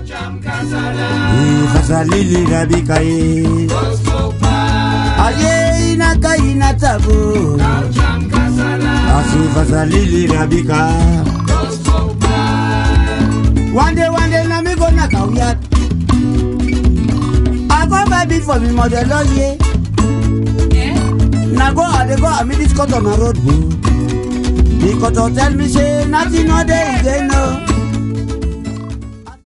Fasalili rabika ye aye inaka inatabu asu fasalili rabika one day na me go knock out yard I go baby for me mother lawyer na go I go I meet this cut on a road the cut tell me say nothing no dey again no